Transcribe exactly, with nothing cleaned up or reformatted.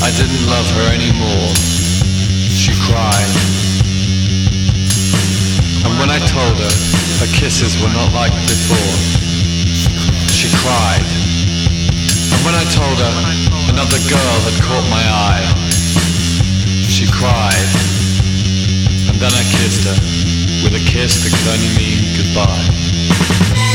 I didn't love her anymore. She cried. And when I told her her kisses were not like before, she cried. And when I told her another girl had caught my eye, she cried. And then I kissed her with a kiss that could only mean goodbye.